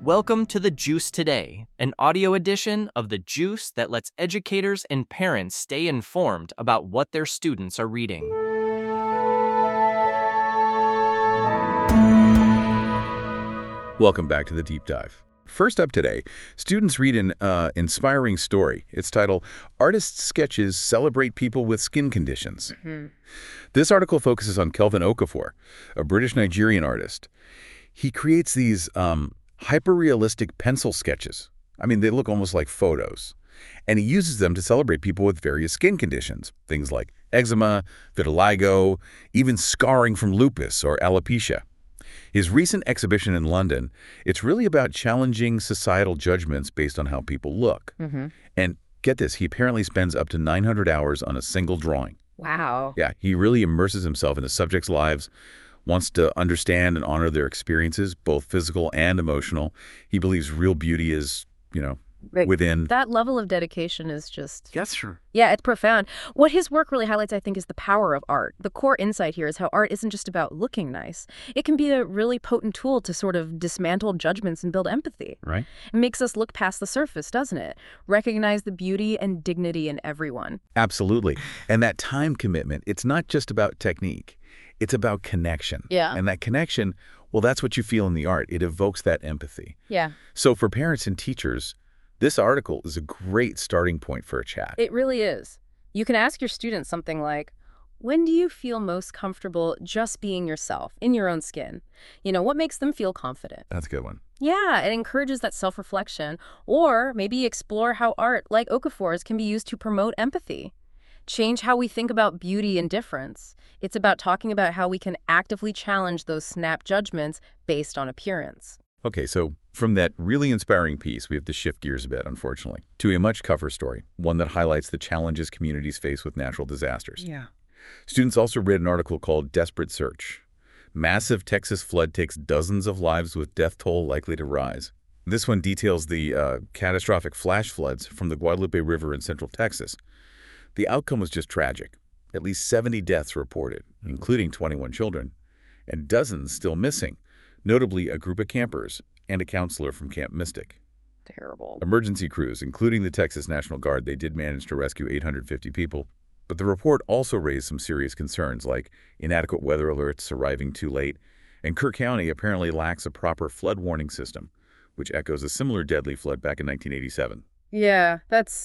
Welcome to The Juice Today, an audio edition of The Juice that lets educators and parents stay informed about what their students are reading. Welcome back to the Deep Dive. First up today, students read an inspiring story. It's titled, Artists' Sketches Celebrate People with Skin Conditions. This article focuses on Kelvin Okafor, a British-Nigerian artist. He creates these hyper-realistic pencil sketches. I mean, they look almost like photos. And he uses them to celebrate people with various skin conditions, things like eczema, vitiligo, even scarring from lupus or alopecia. His recent exhibition in London, it's really about challenging societal judgments based on how people look. And get this, he apparently spends up to 900 hours on a single drawing. Wow. Yeah, he really immerses himself in the subjects' lives, wants to understand and honor their experiences, both physical and emotional. He believes real beauty is, within. That level of dedication is just... Yes, sure. Yeah, it's profound. What his work really highlights, I think, is the power of art. The core insight here is how art isn't just about looking nice. It can be a really potent tool to sort of dismantle judgments and build empathy. Right. It makes us look past the surface, doesn't it? Recognize the beauty and dignity in everyone. Absolutely. And that time commitment, it's not just about technique. It's about connection. Yeah. And that connection, well, that's what you feel in the art. It evokes that empathy. Yeah. So for parents and teachers, this article is a great starting point for a chat. It really is. You can ask your students something like, when do you feel most comfortable just being yourself, in your own skin? What makes them feel confident? That's a good one. Yeah, it encourages that self-reflection. Or maybe explore how art, like Okafor's, can be used to promote empathy. Change how we think about beauty and difference. It's about talking about how we can actively challenge those snap judgments based on appearance. Okay, so from that really inspiring piece, we have to shift gears a bit, unfortunately, to a much tougher story, one that highlights the challenges communities face with natural disasters. Yeah. Students also read an article called Desperate Search. Massive Texas flood takes dozens of lives with death toll likely to rise. This one details the catastrophic flash floods from the Guadalupe River in central Texas. The outcome was just tragic. At least 70 deaths reported, including 21 children, and dozens still missing, notably a group of campers and a counselor from Camp Mystic. Terrible. Emergency crews, including the Texas National Guard, they did manage to rescue 850 people. But the report also raised some serious concerns, like inadequate weather alerts arriving too late, and Kerr County apparently lacks a proper flood warning system, which echoes a similar deadly flood back in 1987. Yeah,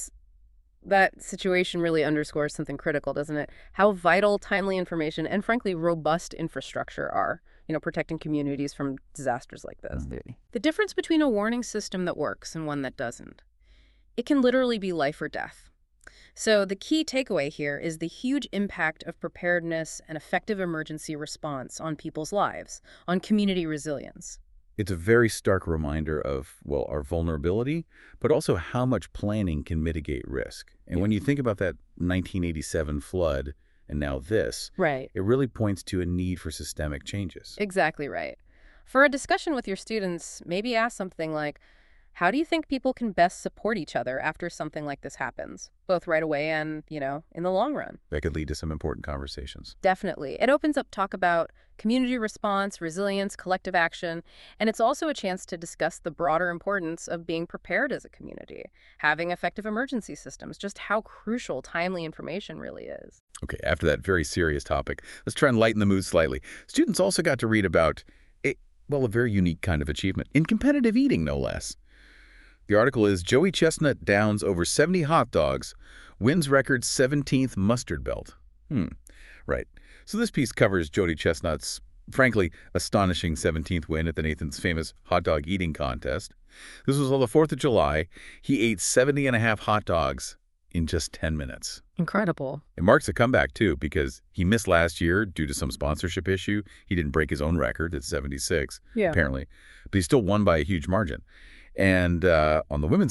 that situation really underscores something critical, doesn't it? How vital timely information and, frankly, robust infrastructure are, protecting communities from disasters like this. The difference between a warning system that works and one that doesn't, it can literally be life or death. So the key takeaway here is the huge impact of preparedness and effective emergency response on people's lives, on community resilience. It's a very stark reminder of, well, our vulnerability, but also how much planning can mitigate risk. And when you think about that 1987 flood and now this, right, it really points to a need for systemic changes. Exactly right. For a discussion with your students, maybe ask something like, how do you think people can best support each other after something like this happens, both right away and, in the long run? That could lead to some important conversations. Definitely. It opens up talk about community response, resilience, collective action, and it's also a chance to discuss the broader importance of being prepared as a community, having effective emergency systems, just how crucial timely information really is. Okay, after that very serious topic, let's try and lighten the mood slightly. Students also got to read about a very unique kind of achievement, in competitive eating, no less. The article is Joey Chestnut Downs over 70 hot dogs, wins record 17th mustard belt. Right. So this piece covers Jody Chestnut's, frankly, astonishing 17th win at the Nathan's famous hot dog eating contest. This was on the 4th of July. He ate 70 and a half hot dogs in just 10 minutes. Incredible. It marks a comeback, too, because he missed last year due to some sponsorship issue. He didn't break his own record at 76, apparently, but he still won by a huge margin. And on the women's side,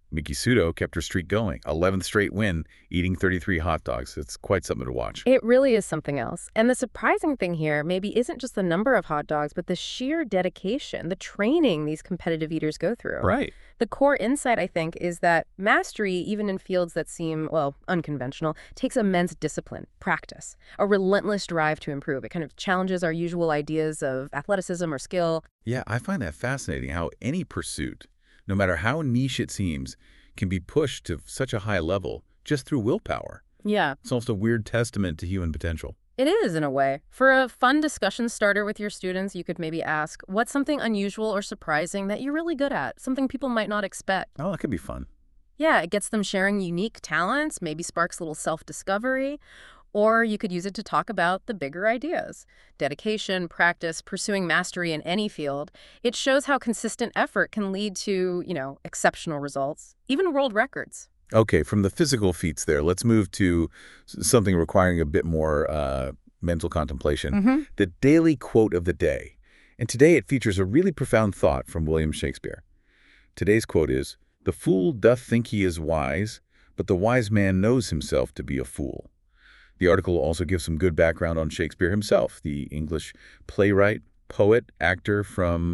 Miki Sudo kept her streak going. 11th straight win, eating 33 hot dogs. It's quite something to watch. It really is something else. And the surprising thing here maybe isn't just the number of hot dogs, but the sheer dedication, the training these competitive eaters go through. Right. The core insight, I think, is that mastery, even in fields that seem, well, unconventional, takes immense discipline, practice, a relentless drive to improve. It kind of challenges our usual ideas of athleticism or skill. Yeah, I find that fascinating how any pursuit, no matter how niche it seems, can be pushed to such a high level just through willpower. Yeah. It's almost a weird testament to human potential. It is, in a way. For a fun discussion starter with your students, you could maybe ask, what's something unusual or surprising that you're really good at? Something people might not expect. Oh, that could be fun. Yeah, it gets them sharing unique talents, maybe sparks a little self-discovery. Or you could use it to talk about the bigger ideas. Dedication, practice, pursuing mastery in any field. It shows how consistent effort can lead to, exceptional results, even world records. Okay, from the physical feats there, let's move to something requiring a bit more mental contemplation. The daily quote of the day. And today it features a really profound thought from William Shakespeare. Today's quote is, "The fool doth think he is wise, but the wise man knows himself to be a fool." The article also gives some good background on Shakespeare himself, the English playwright, poet, actor from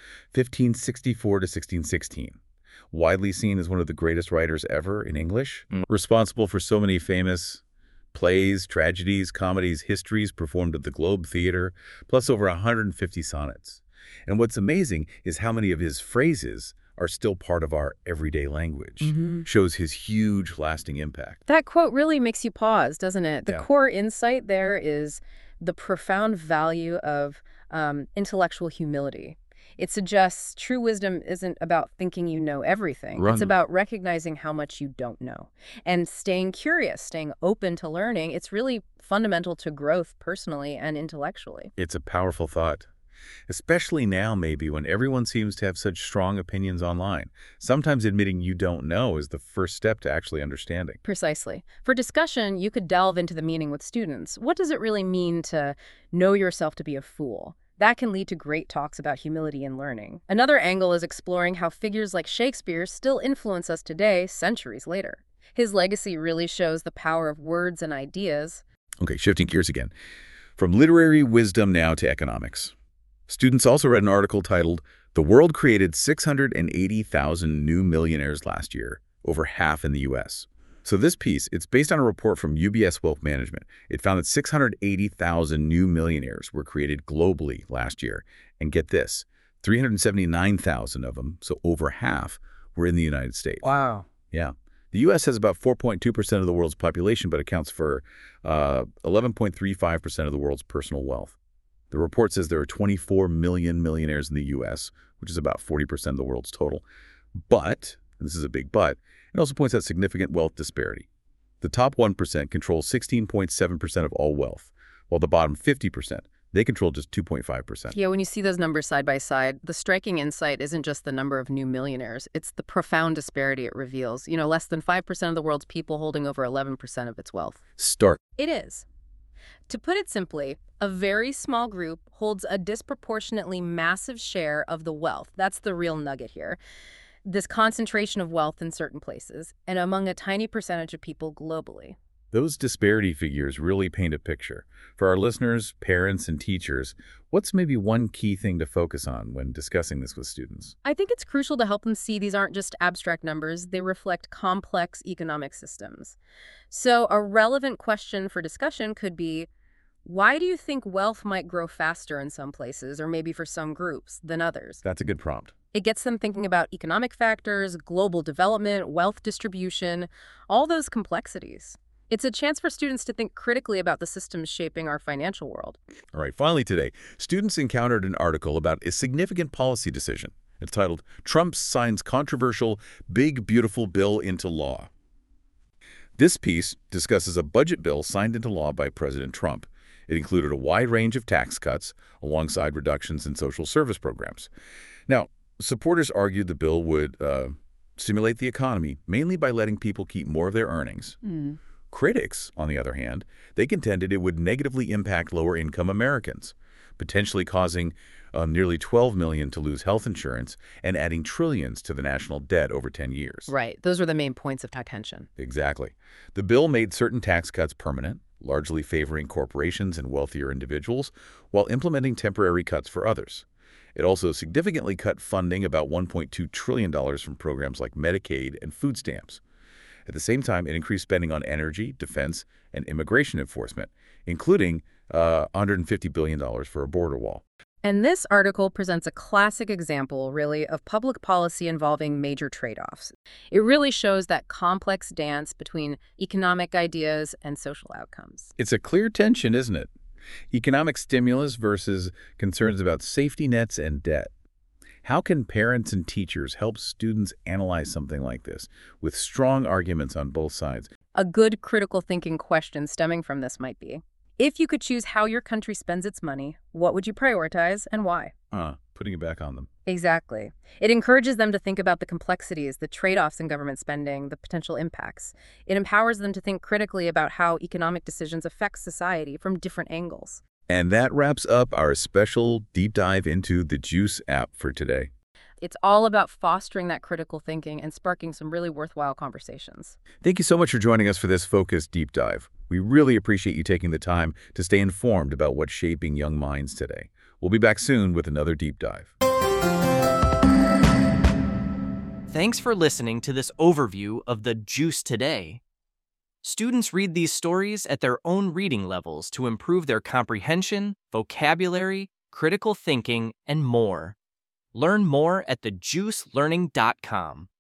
1564 to 1616. Widely seen as one of the greatest writers ever in English, responsible for so many famous plays, tragedies, comedies, histories performed at the Globe Theatre, plus over 150 sonnets. And what's amazing is how many of his phrases are still part of our everyday language. Shows his huge, lasting impact. That quote really makes you pause, doesn't it? The Yeah. core insight there is the profound value of intellectual humility. It suggests true wisdom isn't about thinking you know everything. It's about recognizing how much you don't know and staying curious, staying open to learning. It's really fundamental to growth personally and intellectually. It's a powerful thought. Especially now, maybe, when everyone seems to have such strong opinions online. Sometimes admitting you don't know is the first step to actually understanding. Precisely. For discussion, you could delve into the meaning with students. What does it really mean to know yourself to be a fool? That can lead to great talks about humility and learning. Another angle is exploring how figures like Shakespeare still influence us today, centuries later. His legacy really shows the power of words and ideas. Okay, shifting gears again. From literary wisdom now to economics. Students also read an article titled, "The World Created 680,000 New Millionaires Last Year, over half in the U.S." So this piece, it's based on a report from UBS Wealth Management. It found that 680,000 new millionaires were created globally last year. And get this, 379,000 of them, so over half, were in the United States. Wow. Yeah. The U.S. has about 4.2% of the world's population, but accounts for 11.35% of the world's personal wealth. The report says there are 24 million millionaires in the U.S., which is about 40% of the world's total. But, and this is a big but, it also points out significant wealth disparity. The top 1% controls 16.7% of all wealth, while the bottom 50%, they control just 2.5%. Yeah, when you see those numbers side by side, the striking insight isn't just the number of new millionaires. It's the profound disparity it reveals. Less than 5% of the world's people holding over 11% of its wealth. Stark. It is. To put it simply, a very small group holds a disproportionately massive share of the wealth. That's the real nugget here. This concentration of wealth in certain places, and among a tiny percentage of people globally. Those disparity figures really paint a picture. For our listeners, parents, and teachers, what's maybe one key thing to focus on when discussing this with students? I think it's crucial to help them see these aren't just abstract numbers. They reflect complex economic systems. So a relevant question for discussion could be, why do you think wealth might grow faster in some places, or maybe for some groups, than others? That's a good prompt. It gets them thinking about economic factors, global development, wealth distribution, all those complexities. It's a chance for students to think critically about the systems shaping our financial world. All right, finally today, students encountered an article about a significant policy decision. It's titled, "Trump Signs Controversial Big Beautiful Bill into Law." This piece discusses a budget bill signed into law by President Trump. It included a wide range of tax cuts alongside reductions in social service programs. Now, supporters argued the bill would stimulate the economy, mainly by letting people keep more of their earnings. Critics, on the other hand, they contended it would negatively impact lower-income Americans. potentially causing nearly 12 million to lose health insurance and adding trillions to the national debt over 10 years. Right. Those were the main points of contention. Exactly. The bill made certain tax cuts permanent, largely favoring corporations and wealthier individuals, while implementing temporary cuts for others. It also significantly cut funding, about $1.2 trillion from programs like Medicaid and food stamps. At the same time, it increased spending on energy, defense, and immigration enforcement, including $150 billion for a border wall. And this article presents a classic example, really, of public policy involving major trade-offs. It really shows that complex dance between economic ideas and social outcomes. It's a clear tension, isn't it? Economic stimulus versus concerns about safety nets and debt. How can parents and teachers help students analyze something like this, with strong arguments on both sides? A good critical thinking question stemming from this might be, if you could choose how your country spends its money, what would you prioritize and why? Putting it back on them. Exactly. It encourages them to think about the complexities, the trade-offs in government spending, the potential impacts. It empowers them to think critically about how economic decisions affect society from different angles. And that wraps up our special deep dive into the Juice app for today. It's all about fostering that critical thinking and sparking some really worthwhile conversations. Thank you so much for joining us for this focused deep dive. We really appreciate you taking the time to stay informed about what's shaping young minds today. We'll be back soon with another deep dive. Thanks for listening to this overview of the Juice Today. Students read these stories at their own reading levels to improve their comprehension, vocabulary, critical thinking, and more. Learn more at thejuicelearning.com.